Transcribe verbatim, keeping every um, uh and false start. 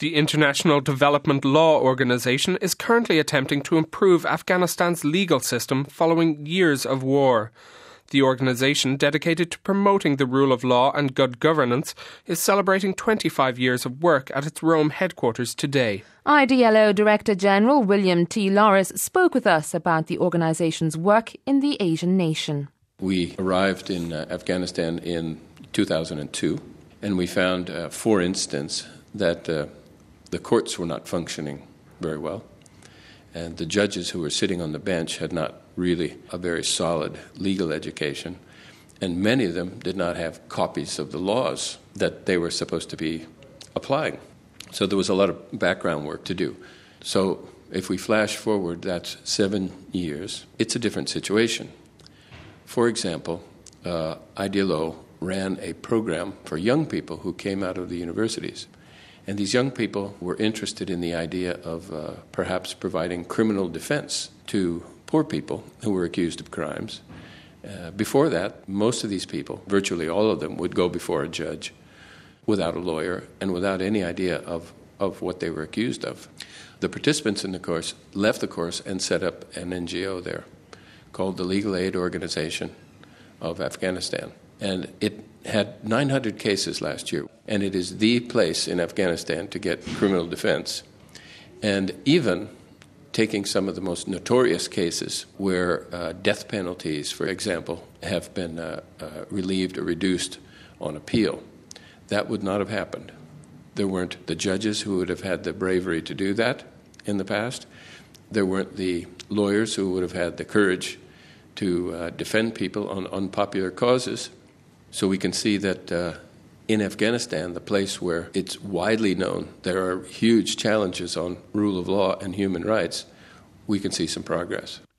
The International Development Law Organization is currently attempting to improve Afghanistan's legal system following years of war. The organisation, dedicated to promoting the rule of law and good governance, is celebrating twenty-five years of work at its Rome headquarters today. I D L O Director General William T. Lawrence spoke with us about the organisation's work in the Asian nation. We arrived in uh, Afghanistan in two thousand two, and we found, uh, for instance, that uh, the courts were not functioning very well, and the judges who were sitting on the bench had not really a very solid legal education, and many of them did not have copies of the laws that they were supposed to be applying. So there was a lot of background work to do. So if we flash forward, that's seven years, it's a different situation. For example, uh, I D L O ran a program for young people who came out of the universities. And these young people were interested in the idea of uh, perhaps providing criminal defense to poor people who were accused of crimes. Uh, before that, most of these people, virtually all of them, would go before a judge without a lawyer and without any idea of, of what they were accused of. The participants in the course left the course and set up an N G O there called the Legal Aid Organization of Afghanistan. And it had nine hundred cases last year, and it is the place in Afghanistan to get criminal defense. And even taking some of the most notorious cases where uh, death penalties, for example, have been uh, uh, relieved or reduced on appeal, that would not have happened. There weren't the judges who would have had the bravery to do that in the past. There weren't the lawyers who would have had the courage to uh, defend people on unpopular causes. So we can see that uh, in Afghanistan, the place where it's widely known there are huge challenges on rule of law and human rights, we can see some progress.